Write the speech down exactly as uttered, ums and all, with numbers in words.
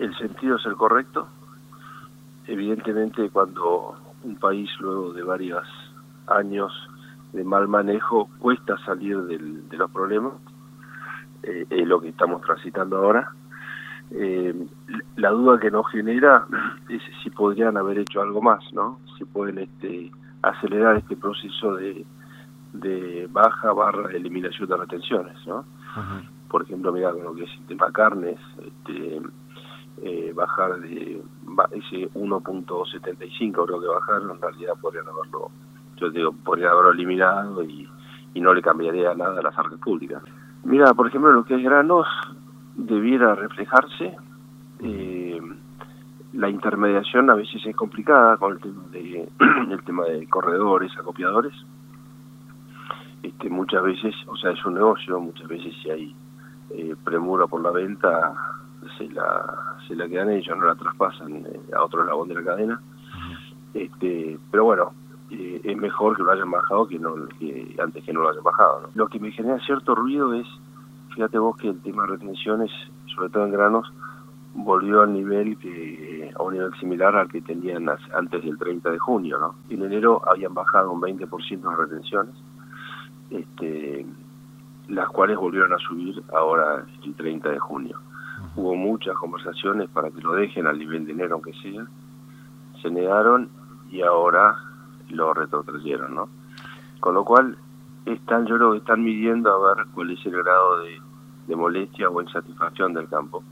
el sentido es el correcto. Evidentemente, cuando un país, luego de varios años de mal manejo, cuesta salir del, de los problemas, eh, es lo que estamos transitando ahora. Eh, la duda que nos genera es si podrían haber hecho algo más, ¿no? Si pueden este, acelerar este proceso de, de baja barra eliminación de retenciones, ¿no? Uh-huh. Por ejemplo, mira, con lo que es el tema carnes, este, eh, bajar de ese uno punto setenta y cinco, creo que bajaron, en realidad podrían haberlo, yo digo, podrían haberlo eliminado y, y no le cambiaría nada a las arcas públicas. Mira, por ejemplo, lo que es granos, debiera reflejarse. Eh, la intermediación a veces es complicada con el tema de el tema de corredores, acopiadores. Este, muchas veces, o sea, es un negocio, muchas veces si hay eh, premura por la venta, se la se la quedan ellos, no la traspasan eh, a otro eslabón de la cadena. Este, pero bueno, eh, es mejor que lo hayan bajado que no que antes que no lo hayan bajado, ¿no? Lo que me genera cierto ruido es, fíjate vos que el tema de retenciones, sobre todo en granos, volvió al nivel que a un nivel similar al que tenían antes del treinta de junio, ¿no? En enero habían bajado un veinte por ciento las retenciones, este, las cuales volvieron a subir ahora el treinta de junio. Hubo muchas conversaciones para que lo dejen al nivel de enero, aunque sea, se negaron y ahora lo retrotrayeron, ¿no? Con lo cual, están, yo creo que están midiendo a ver cuál es el grado de, de molestia o insatisfacción del campo.